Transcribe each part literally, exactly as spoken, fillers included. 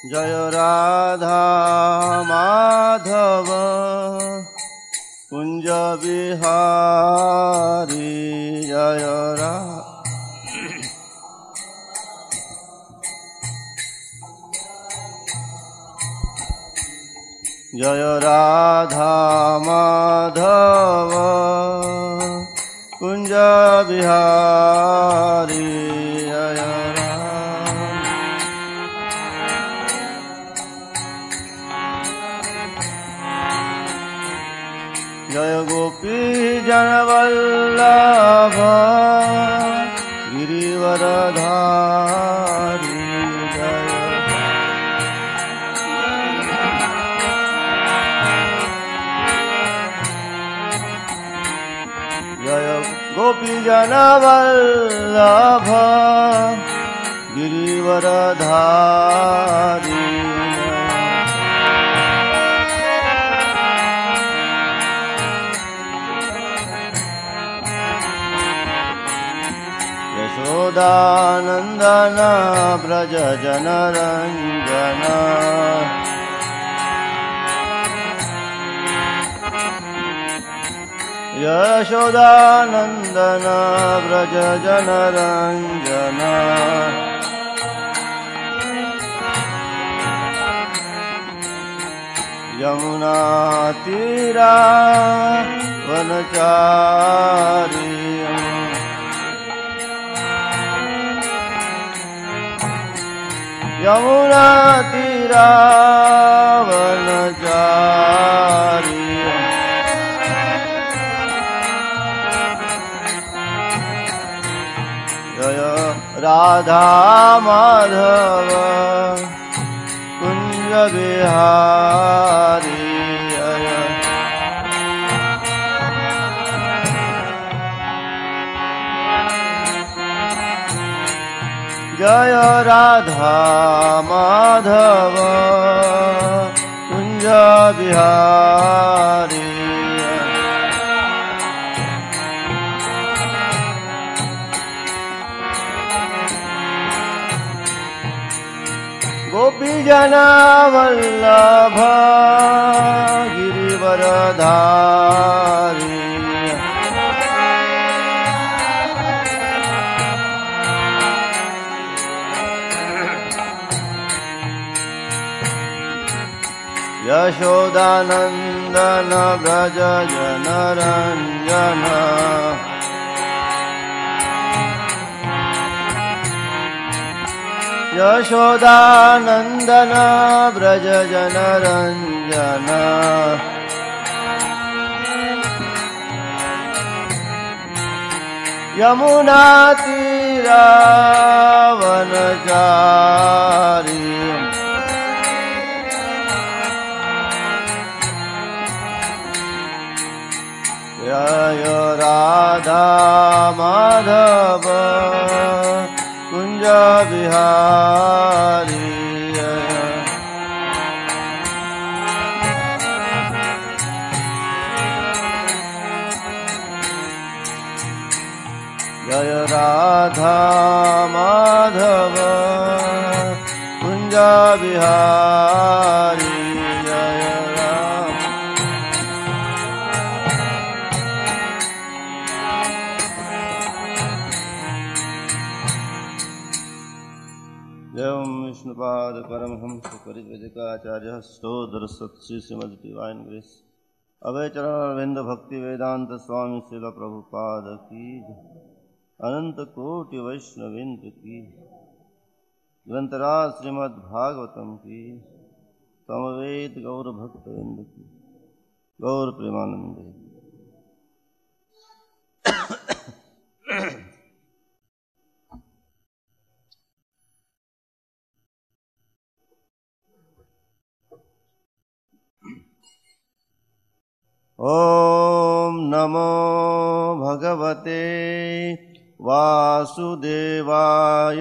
जय राधा माधव कुंज बिहारी जय राधा जय राधा माधव कुंज बिहारी जय जय गोपी जनवल्लभ गिरिवरधारी जय जय गोपी जनवल्लभ गिरिवरधारी यशोदानंदन ब्रज जनरंजन यशोदानंदन ब्रज जनरंजन यमुना तीरा वनचारी यमुना तीरा वनचारी जय राधा माधव कुंज बिहारी जय जय राधा माधव कुंज बिहारी गोपी जना वल्लभ गिरिवरधारी यशोदानंदन ब्रज जनरंजन यशोदानंदन ब्रज जनरंजन यमुना तीरा वनचारी जय राधा माधव कुंज बिहारी जय राधा माधव कुंज बिहारी जय एवं विष्णुपाद परमहंस परिव्रजकाचार्य स्तोत्र सत्श्री श्रीमद डिवाइन ग्रेस अभय चरण अरविंद भक्ति वेदांत स्वामी शिल प्रभुपाद की अनंत कोटि वैष्णविंद की ग्रंथराज श्रीमद् भागवतम की समवेत गौर भक्तविंद की गौर प्रेमानंद ओम नमो भगवते वासुदेवाय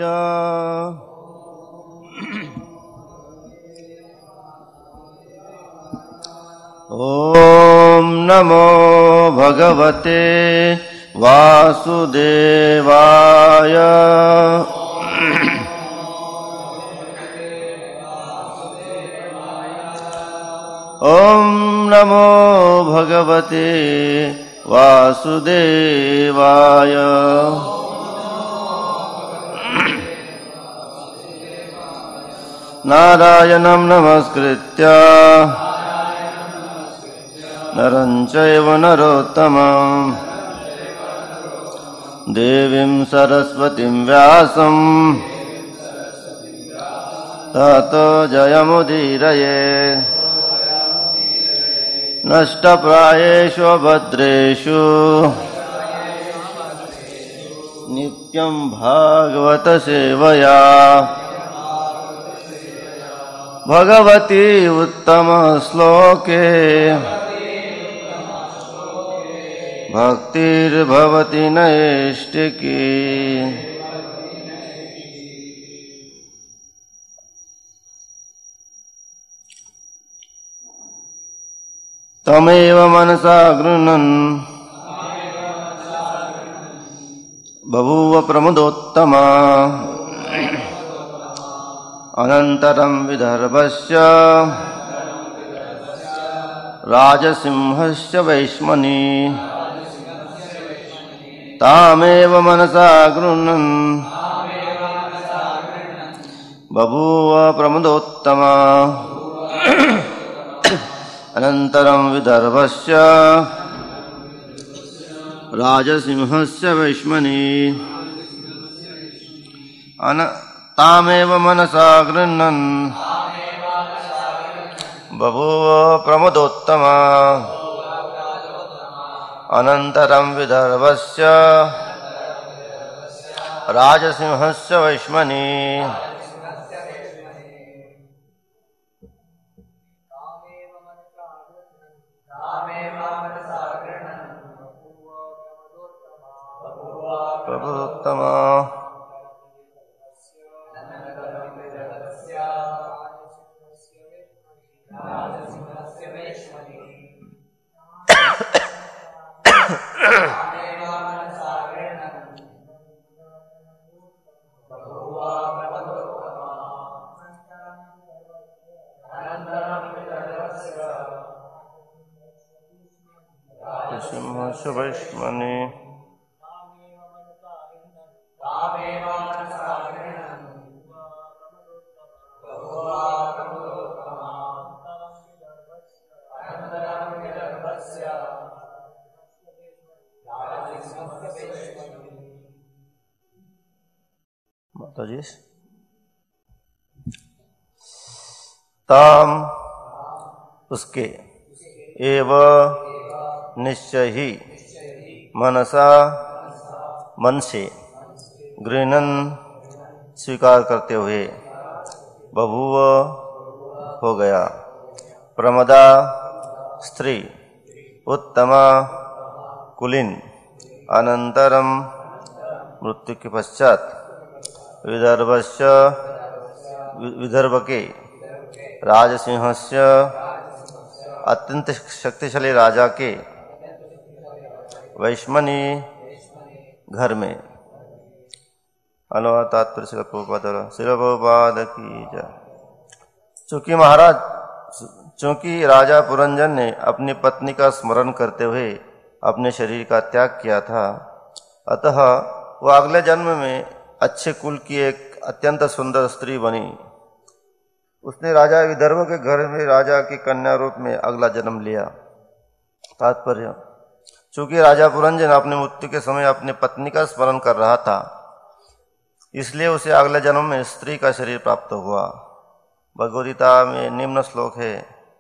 ओम नमो भगवते वासुदेवाय ॐ नमो भगवते वासुदेवाय। नारायणं नमस्कृत्य नरं चैव नरोत्तमं देवीं सरस्वतीं व्यासं ततो जयमुदीरये। नष्टप्रायेषु भद्रेषु नित्यं भागवत सेवया भगवती उत्तम श्लोके भक्तिर्भवति नैष्टिकी। तमेव मनसा गृह्णन् बभूव प्रमुदोत्तमा। अनन्तरं विदर्भस्य राजसिंहस्य वैश्मनी तामेव मनसा गृह्णन् बभूव प्रमुदोत्तमा। अनन्तरं विदर्भस्य राजसिंहस्य वैश्मनी अन तामेव मनसा गृह्णन् बभूव प्रमुदोत्तमा। अनन्तरं विदर्भस्य राजसिंहस्य वैश्मनी प्रमुदोत्तमा। सिंहस्य वैश्मनी माताजी। ताम उसके एव निश्चय ही मनसा मन से गृह्णन् स्वीकार करते हुए बभूव हो गया। प्रमदा स्त्री उत्तमा कुलीन। अनंतरम मृत्यु के पश्चात विदर्भस्य विदर्भ के राजसिंहस्य अत्यंत शक्तिशाली राजा के वैश्मनी घर में। अनुवाद तात्पर्य श्रील प्रभुपाद श्रील प्रभुपाद की जय। चूंकि महाराज चूंकि राजा पुरंजन ने अपनी पत्नी का स्मरण करते हुए अपने शरीर का त्याग किया था, अतः वह अगले जन्म में अच्छे कुल की एक अत्यंत सुंदर स्त्री बनी। उसने राजा विदर्भ के घर में राजा की कन्या रूप में अगला जन्म लिया। तात्पर्य, चूंकि राजा पुरंजन अपने मृत्यु के समय अपनी पत्नी का स्मरण कर रहा था, इसलिए उसे अगले जन्म में स्त्री का शरीर प्राप्त हुआ। भगवद्गीता में निम्न श्लोक है,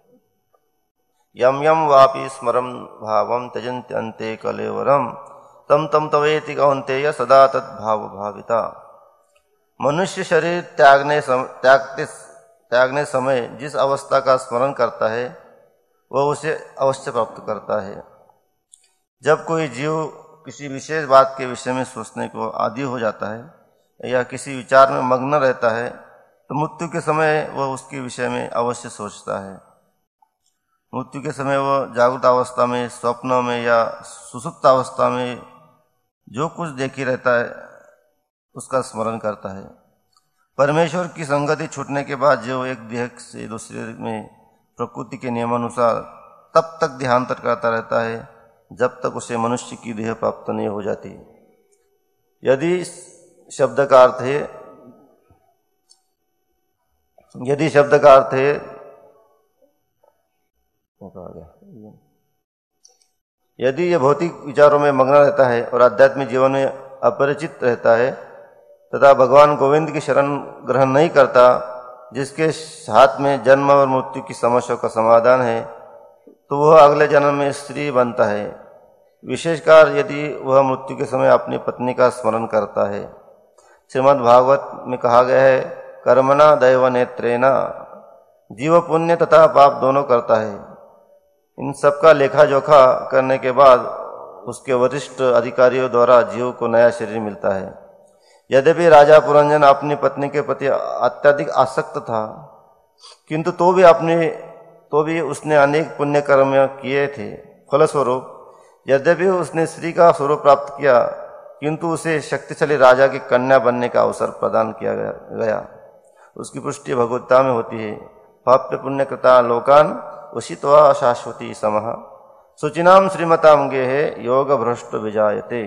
यम यम वापि स्मरं भावं त्यजन्त्यन्ते कलेवरम तम तम तवेति कौन्तेय सदा तद्भाव भाविता। मनुष्य शरीर त्यागने सम, त्यागते त्यागने समय जिस अवस्था का स्मरण करता है वह उसे अवश्य प्राप्त करता है। जब कोई जीव किसी विशेष बात के विषय में सोचने को आदी हो जाता है या किसी विचार में मग्न रहता है तो मृत्यु के समय वह उसके विषय में अवश्य सोचता है। मृत्यु के समय वह जागृत अवस्था में, स्वप्नों में या सुसुप्त अवस्था में जो कुछ देखी रहता है उसका स्मरण करता है। परमेश्वर की संगति छूटने के बाद जो एक देह से दूसरे में प्रकृति के नियमानुसार तब तक देहांतर करता रहता है जब तक उसे मनुष्य की देह प्राप्त नहीं हो जाती। यदि शब्द का अर्थ है यदि शब्द का अर्थ है यदि यह भौतिक विचारों में मग्न रहता है और आध्यात्मिक जीवन में अपरिचित रहता है तथा भगवान गोविंद की शरण ग्रहण नहीं करता, जिसके हाथ में जन्म और मृत्यु की समस्या का समाधान है, तो वह अगले जन्म में स्त्री बनता है। विशेषकर यदि वह मृत्यु के समय अपनी पत्नी का स्मरण करता है। श्रीमद् भागवत में कहा गया है, कर्मणा दैव नेत्रेना, जीव पुण्य तथा पाप दोनों करता है। इन सब का लेखा जोखा करने के बाद उसके वरिष्ठ अधिकारियों द्वारा जीव को नया शरीर मिलता है। यद्यपि राजा पुरंजन अपनी पत्नी के प्रति अत्यधिक आसक्त था, किंतु तो भी अपने तो भी उसने अनेक पुण्य कर्म किए थे। फलस्वरूप यद्यपि उसने स्त्री का स्वरूप प्राप्त किया, किंतु उसे शक्तिशाली राजा की कन्या बनने का अवसर प्रदान किया गया। उसकी पुष्टि भगवत्ता में होती है। पाप्य पुण्य कृता लोकान उषित्वा शाश्वती समः शुचिनाम श्रीमताम गेहे योग भ्रष्ट विजायते।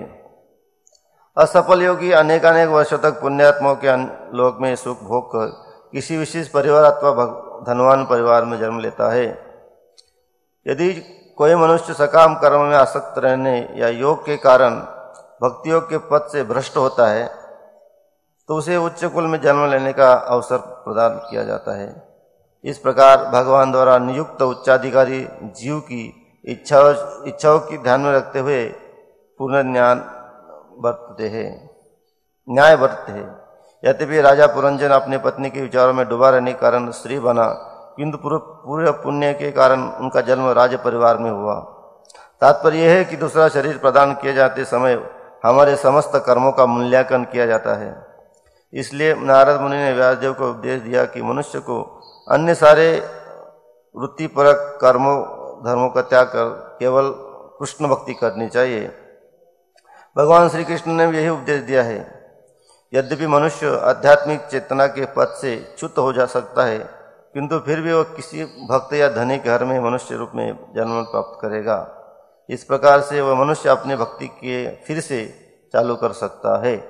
असफल योगी अनेक अनेक वर्षों तक पुण्यात्माओं के लोक में सुख भोग कर किसी विशेष परिवार अथवा धनवान परिवार में जन्म लेता है। यदि कोई मनुष्य सकाम कर्म में आसक्त रहने या योग के कारण भक्ति योग के पद से भ्रष्ट होता है, तो उसे उच्च कुल में जन्म लेने का अवसर प्रदान किया जाता है। इस प्रकार भगवान द्वारा नियुक्त उच्चाधिकारी जीव की इच्छाओं इच्छाओं की ध्यान में रखते हुए पुनर्ज्ञान बरतते हैं न्याय बरतते हैं। यद्यपि राजा पुरंजन अपनी पत्नी के विचारों में डूबा रहने के कारण स्त्री बना, किंतु पूरे पुण्य के कारण उनका जन्म राज परिवार में हुआ। तात्पर्य यह है कि दूसरा शरीर प्रदान किए जाते समय हमारे समस्त कर्मों का मूल्यांकन किया जाता है। इसलिए नारद मुनि ने व्यासदेव को उपदेश दिया कि मनुष्य को अन्य सारे वृत्तिपरक कर्मों धर्मों का त्याग कर केवल कृष्ण भक्ति करनी चाहिए। भगवान श्री कृष्ण ने भी यही उपदेश दिया है। यद्यपि मनुष्य आध्यात्मिक चेतना के पद से च्युत हो जा सकता है, किंतु फिर भी वह किसी भक्त या धनी के घर में मनुष्य रूप में जन्म प्राप्त करेगा। इस प्रकार से वह मनुष्य अपनी भक्ति के फिर से चालू कर सकता है।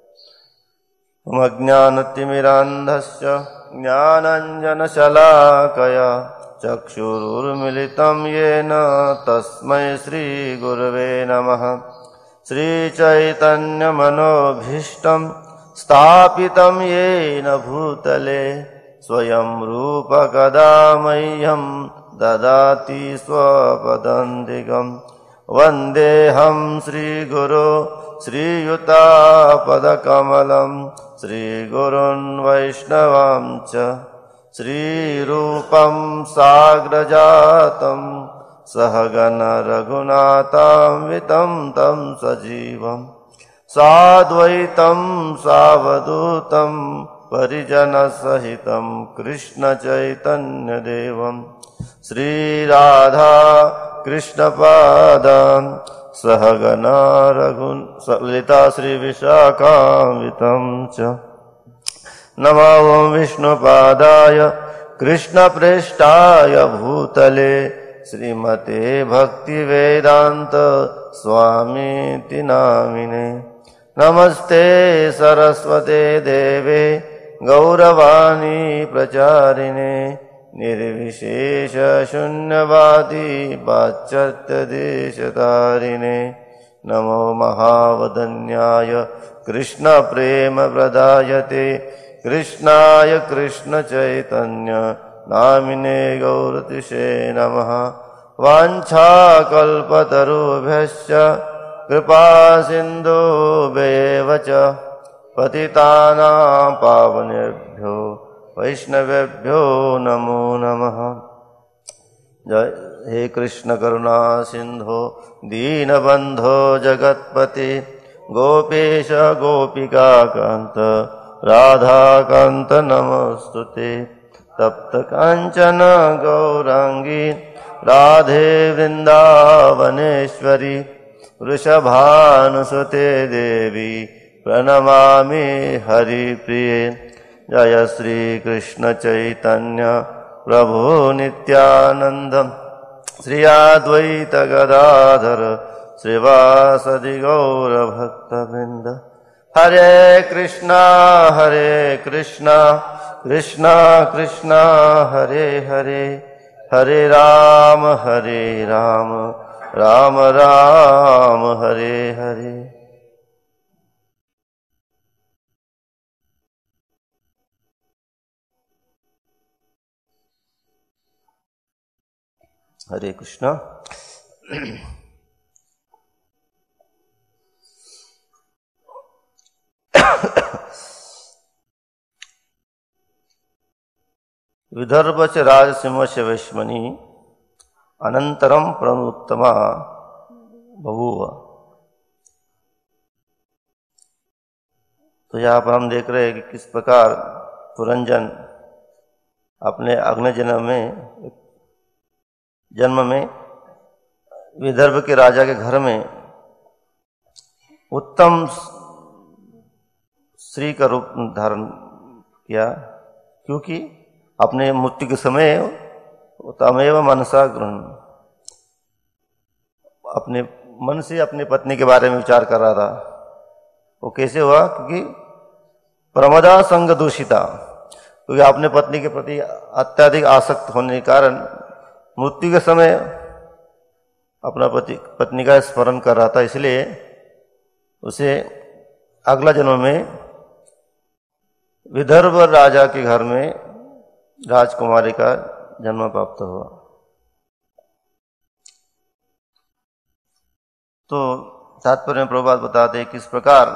अज्ञानतिमिरान्धस्य ज्ञानाञ्जनशलाकया चक्षुरुर्मिलितं येन तस्मै श्रीगुरवे नमः। श्रीचैतन्यमनोभीष्टं स्थापितं येन भूतले स्वयं रूप कदा मह्यं ददाति स्वपदान्तिकम्। वन्देऽहं श्रीगुरो श्रीयुतापदकमलं श्रीगुरुन् वैष्णवां च श्रीरूपं साग्रजातं सहगण रघुनाथान्वितं तं सजीवं साद्वैतं सावधूतं परिजनसहितं कृष्णचैतन्यदेवं श्रीराधा कृष्णपादान् सहगना रघुन् ललिता श्रीविशाखान्वितं च। नमो विष्णुपादाय कृष्णप्रेष्ठाय भूतले श्रीमते भक्तिवेदान्त स्वामीति नामिने। नमस्ते सरस्वते देवे गौरवाणी प्रचारिणे निर्विशेष शून्यवादी पाश्चात्यदेशतारिणे। नमो महावदन्याय कृष्ण प्रेम प्रदायते कृष्णाय कृष्ण चैतन्य नामिने गौरतिशे नमः। वाञ्छाकल्पतरुभ्यश्च कृपा सिन्धुभ्येव च पतितानां पावनेभ्यो वैष्णवेभ्यो नमो नमः। जय हे कृष्ण करुणा सिंधो दीनबंधो जगत्पते गोपेश गोपिका कांत राधा कांत नमस्तुते। तप्त कांचन गौरांगी राधे वृंदावनेश्वरी वृषभानुसुते देवी प्रणमामि हरिप्रिये। जय श्री कृष्ण चैतन्य प्रभु नित्यानंद श्री अद्वैत गदाधर श्रीवासदि गौर भक्तवृंद। हरे कृष्णा हरे कृष्णा कृष्णा कृष्णा हरे हरे, हरे राम हरे राम राम राम हरे हरे। हरे कृष्णा। विदर्भ च राजसिंह च वैश्मनी अनंतरम प्रमुत्तमा बभूव। तो यहाँ पर हम देख रहे हैं कि किस प्रकार पुरंजन अपने अग्नि जन्म में जन्म में विदर्भ के राजा के घर में उत्तम स्त्री का रूप धारण किया, क्योंकि अपने मृत्यु के समय तमेव मनसा गृहण, अपने मन से अपने पत्नी के बारे में विचार कर रहा था। वो कैसे हुआ? क्योंकि प्रमदा संग दूषिता, क्योंकि अपने पत्नी के प्रति अत्यधिक आसक्त होने के कारण मृत्यु के समय अपना पति पत्नी का स्मरण कर रहा था, इसलिए उसे अगला जन्म में विदर्भ राजा के घर में राजकुमारी का जन्म प्राप्त हुआ। तो तात्पर्य में प्रभुपाद बताते हैं किस प्रकार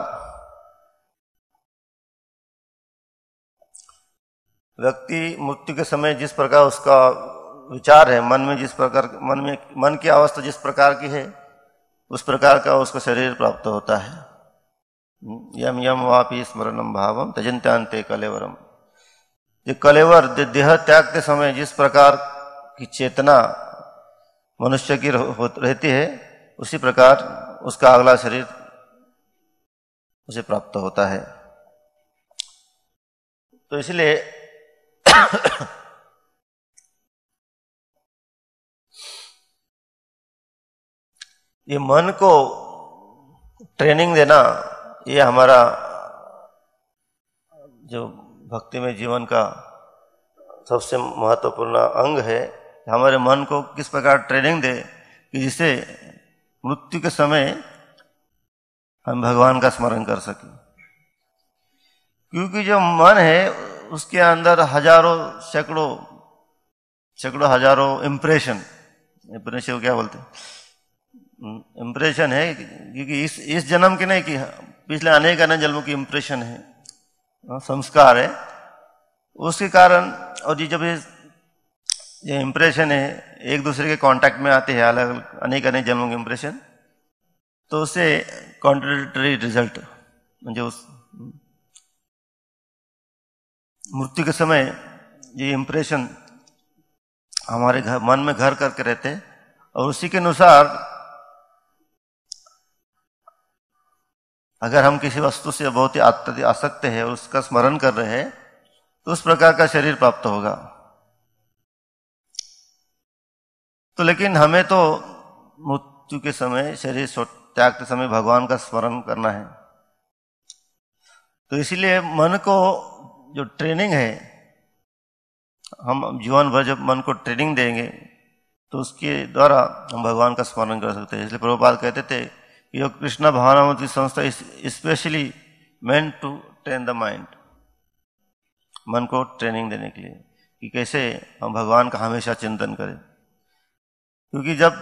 व्यक्ति मृत्यु के समय जिस प्रकार उसका विचार है, मन में जिस प्रकार मन में मन की अवस्था जिस प्रकार की है, उस प्रकार का उसको शरीर प्राप्त होता है। यम यम वापि स्मरणम भावम त्यजन्त्यान्ते कलेवरम। ये कलेवर देह त्यागते समय जिस प्रकार की चेतना मनुष्य की रहती है, उसी प्रकार उसका अगला शरीर उसे प्राप्त होता है। तो इसलिए ये मन को ट्रेनिंग देना, ये हमारा जो भक्ति में जीवन का सबसे महत्वपूर्ण अंग है। हमारे मन को किस प्रकार ट्रेनिंग दे कि जिससे मृत्यु के समय हम भगवान का स्मरण कर सकें। क्योंकि जो मन है उसके अंदर हजारों सैकड़ों सैकड़ों हजारों इम्प्रेशन इम्प्रेशन को क्या बोलते हैं, इम्प्रेशन है, क्योंकि इस इस जन्म के नहीं कि पिछले अनेक अनेक जन्मों की इम्प्रेशन है, संस्कार है। उसके कारण और ये जब ये इम्प्रेशन है एक दूसरे के कांटेक्ट में आते हैं, अलग अलग अनेक अनेक जन्मों के इम्प्रेशन, तो उससे कॉन्ट्रडिक्टरी रिजल्ट, म्हणजे उस मृत्यु के समय ये इम्प्रेशन हमारे घर मन में घर करके रहते हैं, और उसी के अनुसार अगर हम किसी वस्तु से बहुत ही अत्यधिक आसक्त है और उसका स्मरण कर रहे हैं, तो उस प्रकार का शरीर प्राप्त होगा। तो लेकिन हमें तो मृत्यु के समय, शरीर त्यागते समय भगवान का स्मरण करना है। तो इसीलिए मन को जो ट्रेनिंग है, हम जीवन भर जब मन को ट्रेनिंग देंगे तो उसके द्वारा हम भगवान का स्मरण कर सकते हैं। इसलिए प्रभुपाद कहते थे कि कृष्णा भावनामृति संस्था specially meant to train the mind, मन को ट्रेनिंग देने के लिए कि कैसे हम भगवान का हमेशा चिंतन करें। क्योंकि जब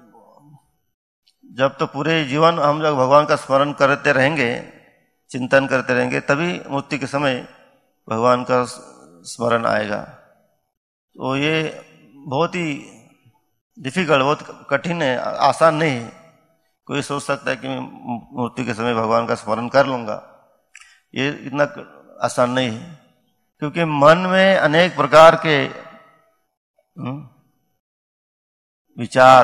जब तो पूरे जीवन हम जब भगवान का स्मरण करते रहेंगे, चिंतन करते रहेंगे, तभी मृत्यु के समय भगवान का स्मरण आएगा। तो ये बहुत ही डिफिकल्ट, बहुत कठिन है, आसान नहीं है। कोई सोच सकता है कि मैं मृत्यु के समय भगवान का स्मरण कर लूंगा, ये इतना आसान नहीं है। क्योंकि मन में अनेक प्रकार के विचार,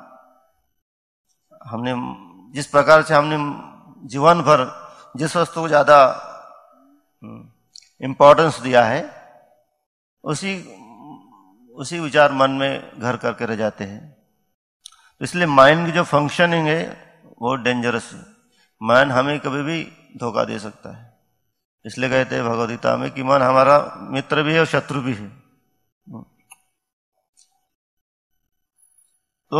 हमने जिस प्रकार से हमने जीवन भर जिस वस्तु को ज्यादा इम्पोर्टेंस दिया है, उसी उसी विचार मन में घर करके रह जाते हैं। तो इसलिए माइंड की जो फंक्शनिंग है वो डेंजरस है। मन हमें कभी भी धोखा दे सकता है। इसलिए कहते हैं भगवद गीता में कि मन हमारा मित्र भी है और शत्रु भी है। तो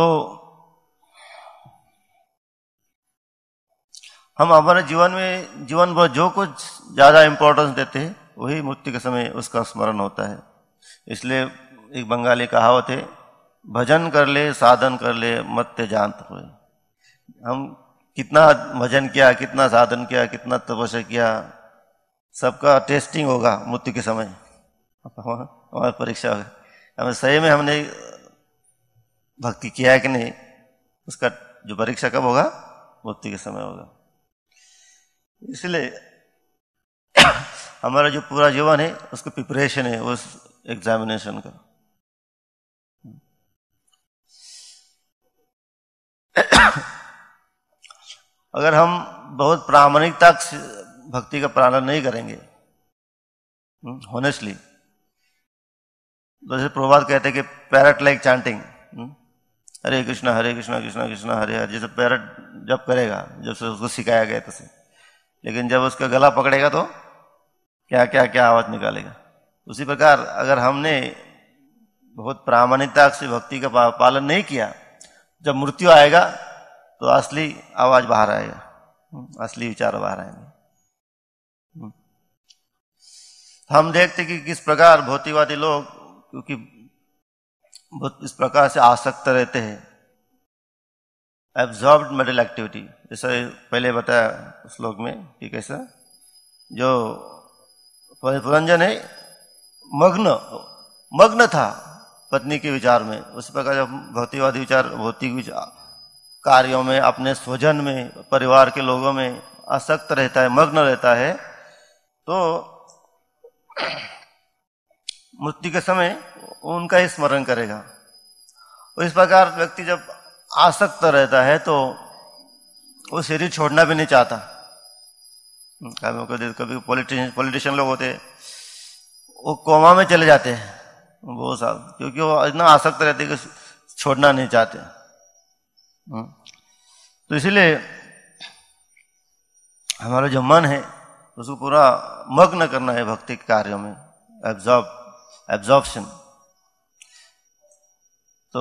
हम हमारे जीवन में जीवन भर जो कुछ ज्यादा इंपॉर्टेंस देते हैं वही मृत्यु के समय उसका स्मरण होता है। इसलिए एक बंगाली कहावत है, भजन कर ले साधन कर ले मत ते जानत होए। हम कितना भजन किया, कितना साधन किया, कितना तपस्या किया, सबका टेस्टिंग होगा मृत्यु के समय। हमारी परीक्षा होगा हमें सही में हमने भक्ति किया है कि नहीं, उसका जो परीक्षा कब होगा? मृत्यु के समय होगा। इसलिए हमारा जो पूरा जीवन है उसका प्रिपरेशन है उस एग्जामिनेशन का। अगर हम बहुत प्रामाणिकता से भक्ति का पालन नहीं करेंगे, होनेस्टली, जैसे प्रभुपाद कहते हैं कि parrot like chanting, Hare Krishna Hare Krishna Krishna Krishna Hare Hare, जैसे पैरट जब करेगा, जब से उसको सिखाया गया तैसे, लेकिन जब उसका गला पकड़ेगा तो क्या क्या क्या आवाज निकालेगा। उसी प्रकार अगर हमने बहुत प्रामाणिकता से भक्ति का पालन नहीं किया, जब मृत्यु आएगा तो असली आवाज बाहर आएगा, असली विचार बाहर आएंगे। हम देखते कि किस प्रकार भौतिकवादी लोग, क्योंकि बहुत इस प्रकार से आसक्त रहते हैं, एब्जॉर्ब्ड मेंटल एक्टिविटी, जैसे पहले बताया श्लोक में कि कैसा जो पुरंजन है मग्न मग्न था पत्नी के विचार में, उस प्रकार जब भौतिकवादी विचार भौतिक विचार कार्यों में, अपने स्वजन में, परिवार के लोगों में आसक्त रहता है, मग्न रहता है, तो मृत्यु के समय उनका ही स्मरण करेगा। और इस प्रकार व्यक्ति जब आसक्त रहता है तो वो शरीर छोड़ना भी नहीं चाहता। कभी पॉलिटिशियन पॉलिटिशियन लोग होते हैं, वो कोमा में चले जाते हैं बहुत साल, क्योंकि वो इतना आसक्त रहते हैं कि छोड़ना नहीं चाहते। तो इसलिए हमारा जो मन है उसको पूरा मग्न करना है भक्ति के कार्यों में, एब्जॉर्ब एब्जॉर्प्शन। तो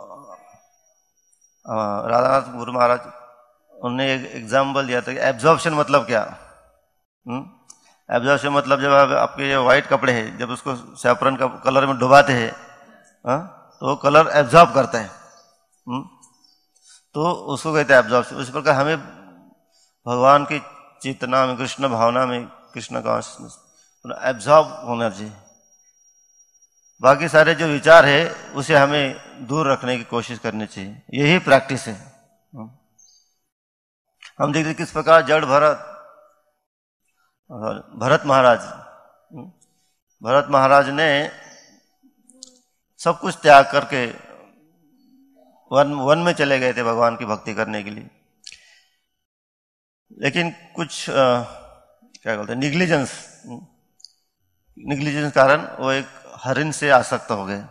राधानाथ गुरु महाराज उन्होंने एक एग्जाम्पल दिया था कि एब्जॉर्प्शन मतलब क्या। एब्जॉर्प्शन मतलब जब आप, आपके जो व्हाइट कपड़े हैं, जब उसको सैफरन का कलर में डुबाते हैं तो वो कलर एब्जॉर्ब करता है, हुँ? तो उसको कहते हैं एब्जॉर्प्शन। उस प्रकार हमें भगवान की चेतना में, कृष्ण भावना में, कृष्ण कॉन्शसनेस एब्जॉर्ब होना चाहिए। बाकी सारे जो विचार है उसे हमें दूर रखने की कोशिश करनी चाहिए, यही प्रैक्टिस है। हम देखते किस प्रकार जड़ भरत भरत महाराज भरत महाराज ने सब कुछ त्याग करके वन वन में चले गए थे भगवान की भक्ति करने के लिए, लेकिन कुछ आ, क्या बोलते हैं निग्लिजेंस निग्लिजेंस कारण वो एक हरिण से आसक्त हो गए,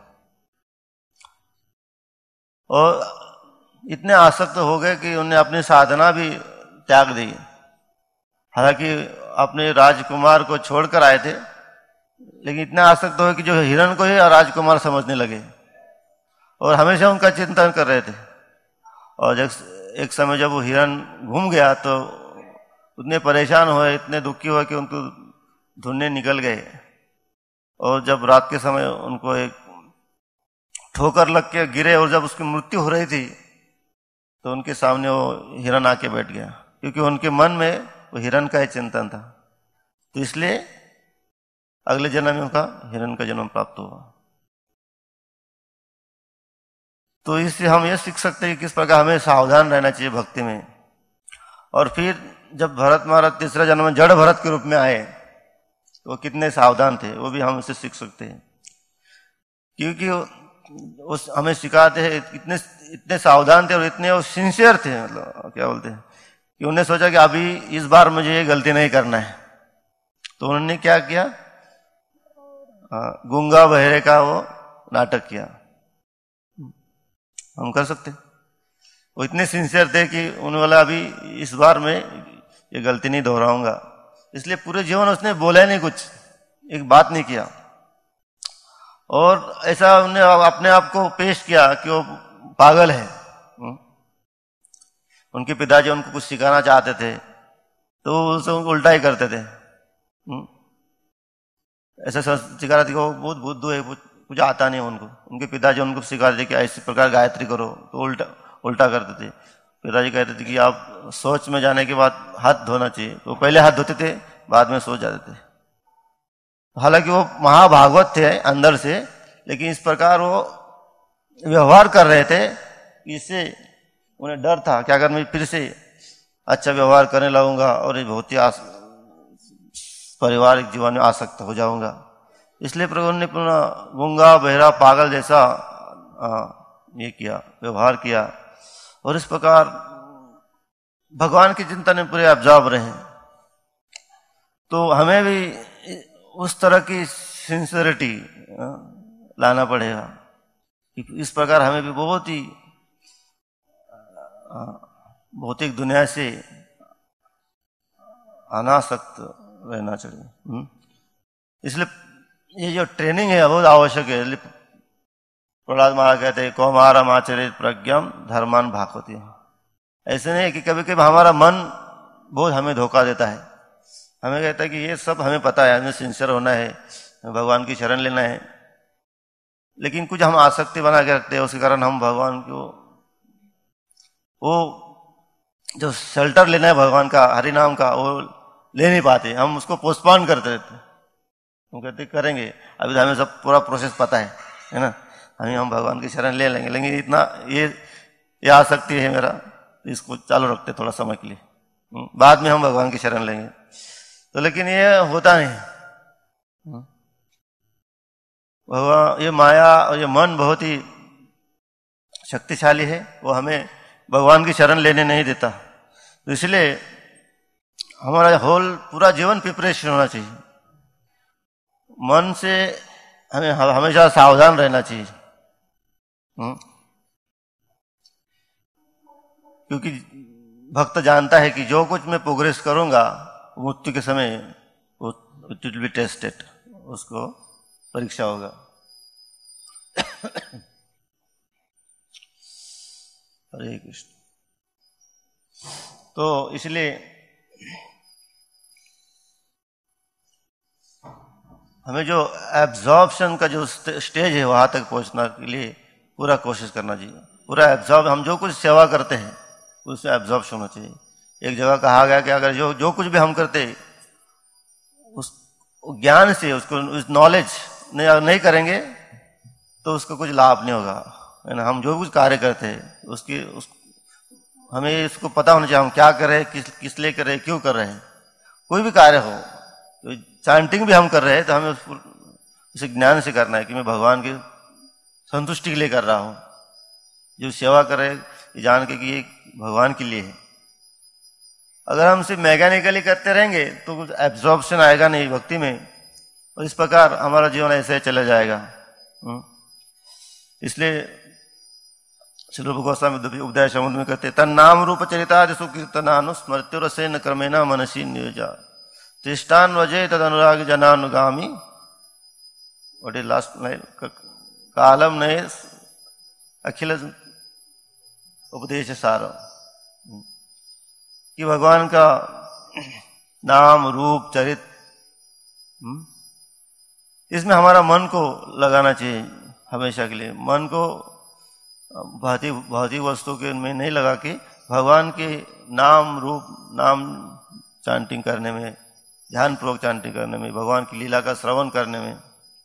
और इतने आसक्त हो गए कि उन्हें अपनी साधना भी त्याग दी। हालांकि अपने राजकुमार को छोड़कर आए थे, लेकिन इतने आसक्त हो गए कि जो हिरण को ही राजकुमार समझने लगे और हमेशा उनका चिंतन कर रहे थे। और जब एक समय जब वो हिरण घूम गया तो उतने परेशान हुए, इतने दुखी हुए कि उनको ढूंढने निकल गए। और जब रात के समय उनको एक ठोकर लग के गिरे और जब उसकी मृत्यु हो रही थी तो उनके सामने वो हिरण आके बैठ गया, क्योंकि उनके मन में वो हिरण का ही चिंतन था। तो इसलिए अगले जन्म में उनका हिरण का जन्म प्राप्त हुआ। तो इससे हम ये सीख सकते हैं कि किस प्रकार हमें सावधान रहना चाहिए भक्ति में। और फिर जब भरत महाराज तीसरा जन्म में जड़ भरत के रूप में आए तो वो कितने सावधान थे, वो भी हम उससे सीख सकते हैं, क्योंकि उस हमें सिखाते हैं इतने इतने सावधान थे और इतने वो सिंसियर थे, मतलब क्या बोलते हैं कि उन्हें सोचा कि अभी इस बार मुझे ये गलती नहीं करना है। तो उन्होंने क्या किया, गूंगा बहरे का वो नाटक किया। हम कर सकते? वो इतने सिंसियर थे कि उन्होंने बोला अभी इस बार मैं ये गलती नहीं दोहराऊंगा, इसलिए पूरे जीवन उसने बोला नहीं, कुछ एक बात नहीं किया। और ऐसा उन्हें अपने आप को पेश किया कि वो पागल है। उनके पिताजी उनको कुछ सिखाना चाहते थे तो उसे उल्टा ही करते थे। ऐसा सिखा रहे थे वो बहुत बुद्धू है, कुछ आता नहीं उनको। उनके पिताजी उनको सिखा रहे थे कि इस प्रकार गायत्री करो, तो उल्टा उल्टा करते थे। पिताजी कहते थे कि आप शौच में जाने के बाद हाथ धोना चाहिए, तो पहले हाथ धोते थे, बाद में शौच जाते थे। हालांकि वो महाभागवत थे अंदर से, लेकिन इस प्रकार वो व्यवहार कर रहे थे, इससे उन्हें डर था कि अगर मैं फिर से अच्छा व्यवहार करने लगूंगा और बहुत ही पारिवारिक जीवन में आसक्त हो जाऊंगा। इसलिए प्रभु ने पुनः गूंगा बहरा पागल जैसा आ, ये किया, व्यवहार किया। और इस प्रकार भगवान की चिंता में पूरे ऑब्जर्व रहे। तो हमें भी उस तरह की सिंसियरिटी लाना पड़ेगा। इस प्रकार हमें भी बहुत ही भौतिक दुनिया से अनासक्त रहना चाहिए। इसलिए ये जो ट्रेनिंग है बहुत आवश्यक है। प्रहलाद महाराज कहते हैं कौमारम आचरित प्रज्ञम धर्मान भागवती। ऐसे नहीं कि कभी कभी हमारा मन बहुत हमें धोखा देता है, हमें कहता है कि ये सब हमें पता है, हमें सिंसियर होना है, भगवान की शरण लेना है, लेकिन कुछ हम आसक्ति बना के रखते हैं, उसके कारण हम भगवान को वो जो शेल्टर लेना है भगवान का, हरि नाम का, वो ले नहीं पाते। हम उसको पोस्टपोन करते रहते, हम कहते करेंगे, अभी तो हमें सब पूरा प्रोसेस पता है है ना, हमें हम भगवान की शरण ले लेंगे, लेकिन इतना ये ये आसक्ति है मेरा, इसको चालू रखते थोड़ा समय के लिए, बाद में हम भगवान की शरण लेंगे। तो लेकिन ये होता नहीं। भगवान ये माया और ये मन बहुत ही शक्तिशाली है, वो हमें भगवान की शरण लेने नहीं देता। तो इसलिए हमारा होल पूरा जीवन प्रिपरेशन होना चाहिए। मन से हमें हमेशा सावधान रहना चाहिए, क्योंकि भक्त जानता है कि जो कुछ मैं प्रोग्रेस करूंगा मृत्यु के समय वो इट विल बी टेस्टेड, उसको परीक्षा होगा। हरे कृष्ण। तो इसलिए हमें जो एब्जॉर्प्शन का जो स्टेज है वहां तक पहुंचने के लिए पूरा कोशिश करना चाहिए। पूरा एब्जॉर्ब, हम जो कुछ सेवा करते हैं उससे एब्जॉर्प्शन होना चाहिए। एक जगह कहा गया कि अगर जो जो कुछ भी हम करते उस ज्ञान से, उसको उस नॉलेज नहीं, नहीं करेंगे तो उसका कुछ लाभ नहीं होगा, है ना। हम जो कुछ कार्य करते हैं उसकी उस हमें इसको पता होना चाहिए, हम क्या कर रहे हैं, किस किस लिए कर रहे हैं, क्यों कर रहे हैं। कोई भी कार्य हो, तो चैंटिंग भी हम कर रहे हैं तो हमें उसे ज्ञान से करना है कि मैं भगवान की संतुष्टि के लिए कर रहा हूँ। जो सेवा कर रहे हैं जान के कि ये भगवान के लिए है। अगर हम सिर्फ मैकेनिकली करते रहेंगे तो कुछ एब्जॉर्प्शन आएगा नहीं भक्ति में, और इस प्रकार हमारा जीवन ऐसे चला जाएगा। इसलिए श्री रूप गोस्वामी उपदेश समुद्र में कहते तन नाम रूप चरितादि सुकीर्तनानुस्मृत्युरसेन क्रमेण मनसी नियोजा तिष्ठान वजे तद अनुराग जनानुगामी। What is last line? कालम नए अखिल उपदेश सार, कि भगवान का नाम रूप चरित, इसमें हमारा मन को लगाना चाहिए हमेशा के लिए। मन को भौतिक भौतिक वस्तु के में नहीं लगा के भगवान के नाम रूप नाम चांटिंग करने में, ध्यान पूर्वक चांटिंग करने में, भगवान की लीला का श्रवण करने में।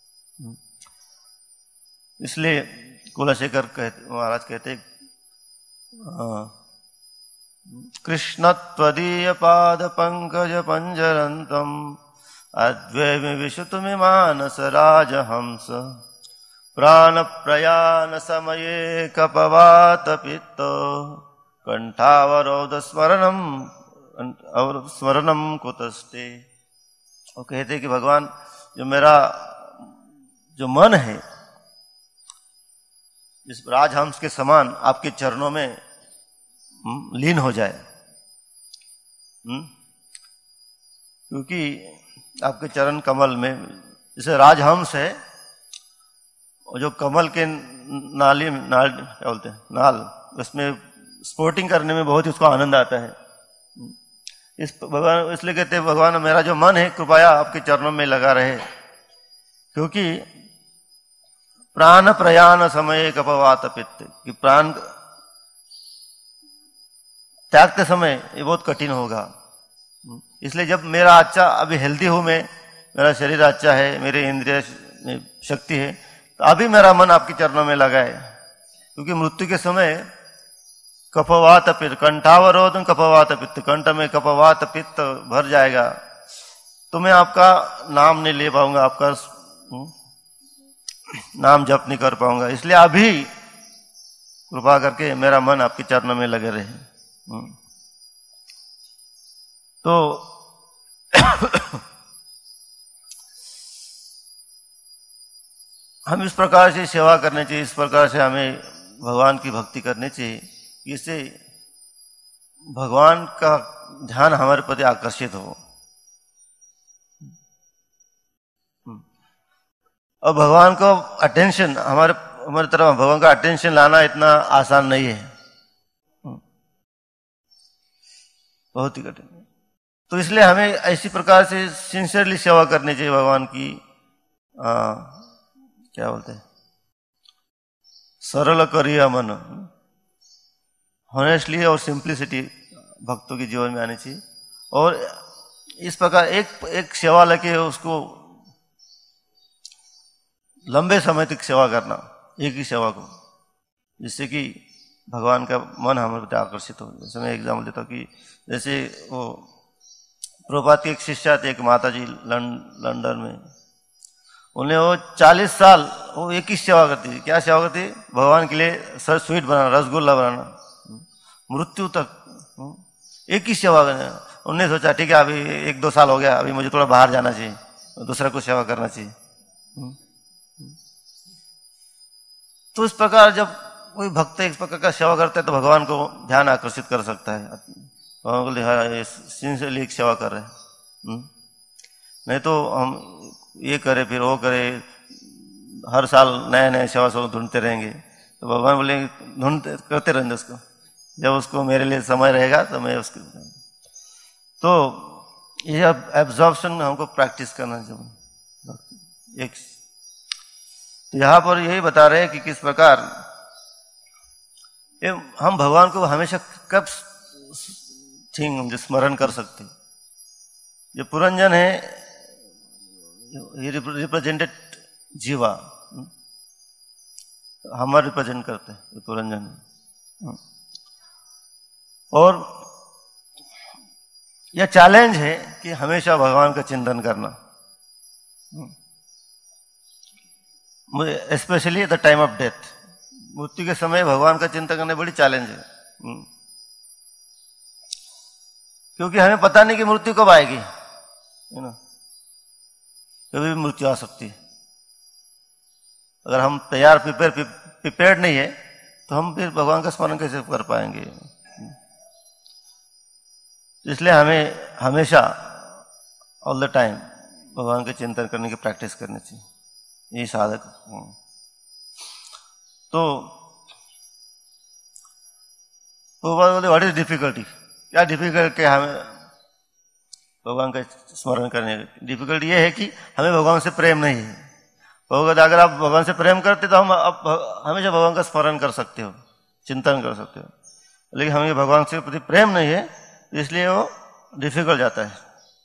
इसलिए कुलशेखर कहते महाराज कहते कृष्ण त्वदीय पाद पंकज पंजरंतम अद्वैम विशुतुमि मानस राजहंस प्राण प्रयाण समये कपवात पित्त कंठावरोध स्मरणम स्मरणम कुतस्ते। वो कहते कि भगवान जो मेरा जो मन है इस राजहंस के समान आपके चरणों में लीन हो जाए। क्योंकि आपके चरण कमल में जैसे राजहंस है, जो कमल के नाली नाल क्या बोलते हैं नाल, उसमें स्पोर्टिंग करने में बहुत ही उसको आनंद आता है। इस भगवान इसलिए कहते हैं भगवान मेरा जो मन है कृपया आपके चरणों में लगा रहे, क्योंकि प्राण प्रयाण समय कपवात पित्त, कि प्राण त्यागते समय ये बहुत कठिन होगा। इसलिए जब मेरा अच्छा अभी हेल्दी हूं मैं, मेरा शरीर अच्छा है, मेरे इंद्रिय में शक्ति है, तो अभी मेरा मन आपके चरणों में लगा है। क्योंकि मृत्यु के समय कफवात पित्त, कंठावरोधन कफवात पित्त, कंठ में कफवात पित्त भर जाएगा तो मैं आपका नाम नहीं ले पाऊंगा, आपका नाम जप नहीं कर पाऊंगा। इसलिए अभी कृपा करके मेरा मन आपके चरणों में लगे रहे। तो हम इस प्रकार से सेवा करनी चाहिए, इस प्रकार से हमें भगवान की भक्ति करनी चाहिए, इससे भगवान का ध्यान हमारे प्रति आकर्षित हो। और भगवान को अटेंशन हमारे हमारी तरफ भगवान का अटेंशन लाना इतना आसान नहीं है, बहुत ही कठिन है। तो इसलिए हमें ऐसी प्रकार से सिंसियरली सेवा करनी चाहिए भगवान की। आ, क्या बोलते हैं सरल करिया मन, हॉनेस्टली और सिंप्लिसिटी भक्तों के जीवन में आनी चाहिए। और इस प्रकार एक एक सेवा लेके उसको लंबे समय तक सेवा करना, एक ही सेवा को, जिससे कि भगवान का मन हमारे प्रति आकर्षित हो। जैसे मैं एग्जाम्पल देता हूँ कि जैसे वो प्रभुपाद के एक शिष्या थे, एक माता जी लंदन में, उन्हें वो चालीस साल वो एक ही सेवा करती थी। क्या सेवा करती? भगवान के लिए सर स्वीट बनाना, रसगुल्ला बनाना, मृत्यु तक एक ही सेवा करना। उन्होंने सोचा ठीक है अभी एक दो साल हो गया, अभी मुझे थोड़ा बाहर जाना चाहिए, दूसरा को सेवा करना चाहिए। तो इस प्रकार जब कोई भक्त इस प्रकार का सेवा करता है तो भगवान को ध्यान आकर्षित कर सकता है, भगवान को लिखा सिंसियरली सेवा कर रहे हैं। नहीं तो हम ये करे फिर वो करे, हर साल नए नए सेवा सब ढूंढते रहेंगे, तो भगवान बोलेंगे ढूंढते करते रहेंगे उसको, जब उसको मेरे लिए समय रहेगा तो मैं उसको। तो ये एब्जॉर्प्शन हमको प्रैक्टिस करना चाहिए। एक तो यहाँ पर यही बता रहे हैं कि किस प्रकार हम भगवान को हमेशा कब थिंग स्मरण कर सकते। जो पुरंजन है ये रिप्रेजेंटेड जीवा, हम रिप्रेजेंट करते हैं पुरंजन। और यह चैलेंज है कि हमेशा भगवान का चिंतन करना, specially at the time of death, मृत्यु के समय भगवान का चिंतन करना बड़ी चैलेंज है। क्योंकि हमें पता नहीं कि मृत्यु कब आएगी, है ना, कभी भी मृत्यु आ सकती है। अगर हम तैयार प्रिपेयर प्रिपेयर्ड नहीं है तो हम फिर भगवान का स्मरण कैसे कर पाएंगे। इसलिए हमें हमेशा ऑल द टाइम भगवान के चिंतन करने की प्रैक्टिस करनी चाहिए, यही साधक। तो व्हाट इज डिफिकल्टी, क्या डिफिकल्ट है हमें भगवान का स्मरण करने की? डिफिकल्टी ये है कि हमें भगवान से प्रेम नहीं है। भगवान अगर आप भगवान से प्रेम करते तो हम आप हमेशा भगवान का स्मरण कर सकते हो, चिंतन कर सकते हो। लेकिन हमें भगवान से प्रति प्रेम नहीं है, इसलिए वो डिफिकल्ट जाता है,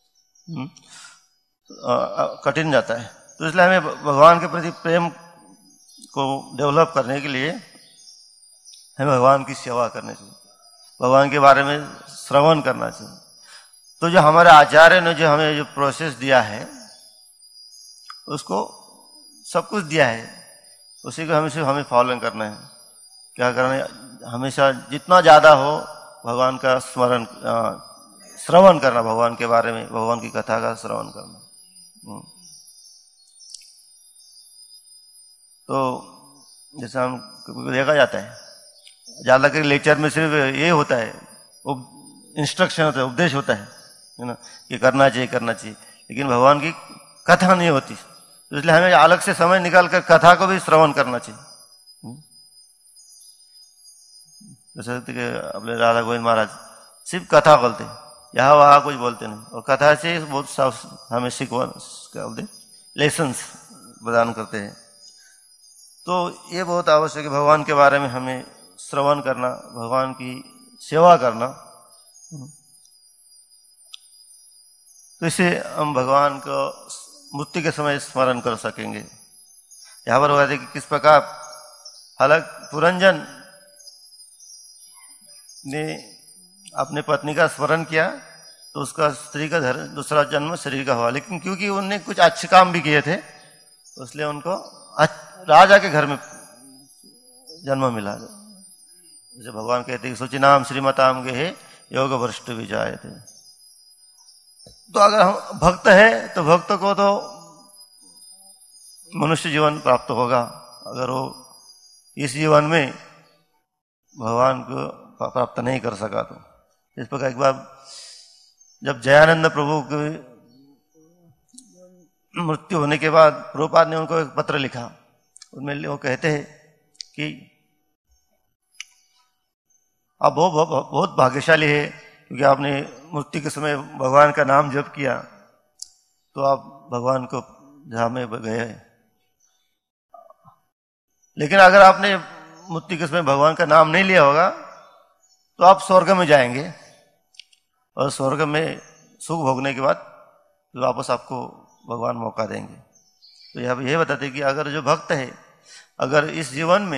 कठिन जाता है। तो इसलिए हमें भगवान के प्रति प्रेम को डेवलप करने के लिए हमें भगवान की सेवा करनी चाहिए, भगवान के बारे में श्रवण करना चाहिए। तो जो हमारे आचार्य ने जो हमें जो प्रोसेस दिया है उसको सब कुछ दिया है, उसी को हमें हमें फॉलो करना है। क्या करना है? हमेशा जितना ज्यादा हो भगवान का स्मरण श्रवण करना, भगवान के बारे में भगवान की कथा का श्रवण करना। तो जैसे हम देखा जाता है ज़्यादा कर लेक्चर में सिर्फ ये होता है, इंस्ट्रक्शन होता है, उपदेश होता है है ना, ये करना चाहिए करना चाहिए, लेकिन भगवान की कथा नहीं होती। तो इसलिए हमें अलग से समय निकाल कर कथा को भी श्रवण करना चाहिए। जैसे कि अपने राधा गोविंद महाराज सिर्फ कथा बोलते, यहाँ वहाँ कुछ बोलते नहीं, और कथा से बहुत साफ हमें सीखवा क्या बोलते लेसन्स प्रदान करते हैं। तो ये बहुत आवश्यक है भगवान के बारे में हमें श्रवण करना, भगवान की सेवा करना। तो इससे हम भगवान को मृत्यु के समय स्मरण कर सकेंगे। यहाँ पर बताते कि किस प्रकार हालांकि पुरंजन ने अपने पत्नी का स्मरण किया तो उसका स्त्री का दूसरा जन्म शरीर का हुआ, लेकिन क्योंकि उनने कुछ अच्छे काम भी किए थे इसलिए उनको राजा के घर में जन्म मिला। जैसे भगवान कहते हैं सुचिनाम श्रीमताम गे योग वरिष्ठ भी जाए थे। तो अगर हम भक्त है तो भक्त को तो मनुष्य जीवन प्राप्त होगा, अगर वो इस जीवन में भगवान को प्राप्त नहीं कर सका तो। इस प्रकार एक बार जब जयानंद प्रभु की मृत्यु होने के बाद प्रभुपाद ने उनको एक पत्र लिखा, उनमें वो कहते हैं कि आप बहुत बहुत भाग्यशाली है क्योंकि आपने मृत्यु के समय भगवान का नाम जप किया तो आप भगवान को धाम में गए। लेकिन अगर आपने मृत्यु के समय भगवान का नाम नहीं लिया होगा तो आप स्वर्ग में जाएंगे और स्वर्ग में सुख भोगने के बाद वापस आपको भगवान मौका देंगे। तो यह यह बताते कि अगर जो भक्त है अगर इस जीवन में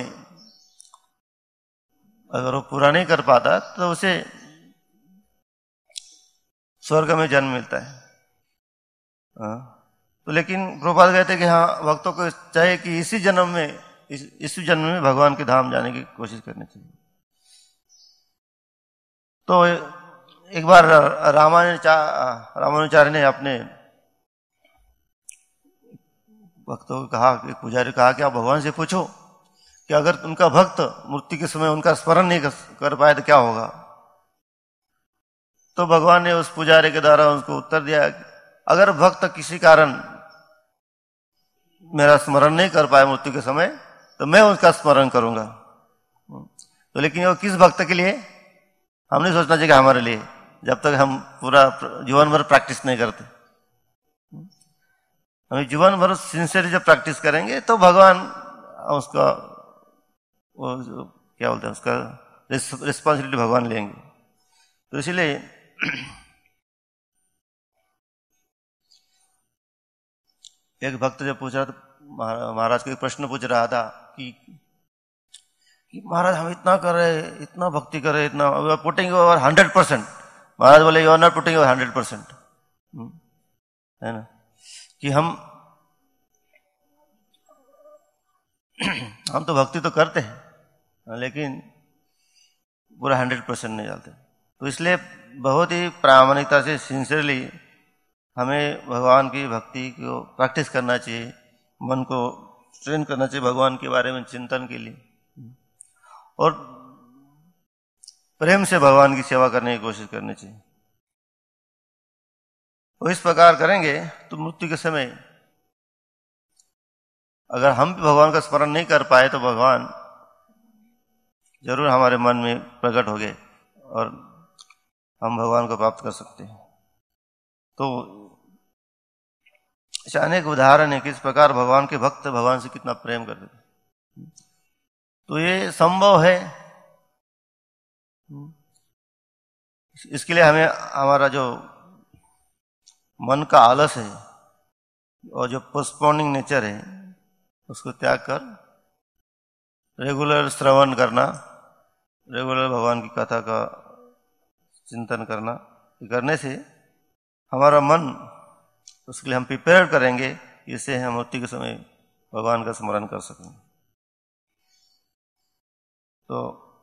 अगर वो पूरा नहीं कर पाता तो उसे स्वर्ग में जन्म मिलता है। हाँ। तो लेकिन प्रभुपाद कहते हैं कि हाँ भक्तों को चाहिए कि इसी जन्म में इस, इसी जन्म में भगवान के धाम जाने की कोशिश करनी चाहिए। तो एक बार रामानुचार्य रामानुचार्य ने अपने भक्तों को कहा कि पुजारी कहा कि आप भगवान से पूछो कि अगर उनका भक्त मृत्यु के समय उनका स्मरण नहीं कर पाए तो क्या होगा। तो भगवान ने उस पुजारी के द्वारा उसको उत्तर दिया अगर भक्त किसी कारण मेरा स्मरण नहीं कर पाए मृत्यु के समय तो मैं उसका स्मरण करूंगा। तो लेकिन वो किस भक्त के लिए हम नहीं सोचना चाहिए हमारे लिए, जब तक हम पूरा जीवन भर प्रैक्टिस नहीं करते। हम जीवन भर सिंसियरली जब प्रैक्टिस करेंगे तो भगवान उसका वो क्या बोलते हैं उसका रिस्पॉन्सिबिलिटी भगवान लेंगे। तो इसलिए एक भक्त जब पूछ रहा था महाराज को एक प्रश्न पूछ रहा था कि, कि महाराज हम इतना कर रहे इतना भक्ति कर रहे इतना पुटिंग ओवर हंड्रेड परसेंट। महाराज बोले you are not putting over hundred percent, है ना, कि हम हम तो भक्ति तो करते हैं लेकिन पूरा हंड्रेड परसेंट नहीं डालते। तो इसलिए बहुत ही प्रामाणिकता से सिंसियरली हमें भगवान की भक्ति को प्रैक्टिस करना चाहिए, मन को ट्रेन करना चाहिए भगवान के बारे में चिंतन के लिए, और प्रेम से भगवान की सेवा करने की कोशिश करनी चाहिए। तो इस प्रकार करेंगे तो मृत्यु के समय अगर हम भी भगवान का स्मरण नहीं कर पाए तो भगवान जरूर हमारे मन में प्रकट हो गए और हम भगवान को प्राप्त कर सकते हैं। तो ऐसे अनेक उदाहरण है कि इस प्रकार भगवान के भक्त भगवान से कितना प्रेम करते थे। तो ये संभव है, इसके लिए हमें हमारा जो मन का आलस है और जो पोस्टपोनिंग नेचर है उसको त्याग कर रेगुलर श्रवण करना, रेगुलर भगवान की कथा का चिंतन करना, करने से हमारा मन उसके लिए हम प्रिपेयर करेंगे, इससे हम मृत्यु के समय भगवान का स्मरण कर सकेंगे। तो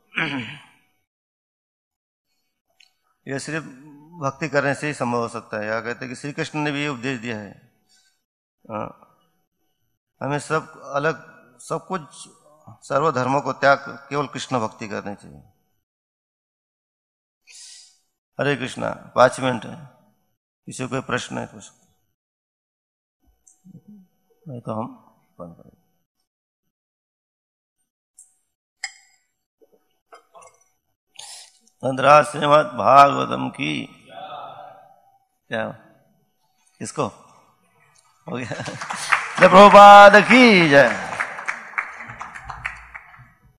यह सिर्फ भक्ति करने से ही संभव हो सकता है। या कहते हैं कि श्री कृष्ण ने भी ये उपदेश दिया है, हमें सब अलग सब कुछ सर्व धर्मों को त्याग केवल कृष्ण भक्ति करनी चाहिए। हरे कृष्णा। पांच मिनट है, किसी को कोई प्रश्न है पूछ, नहीं तो हम बंद करें। अंतरा श्रीमद् भागवतम की क्या किसको हो गया? जय प्रभुपाद की जय।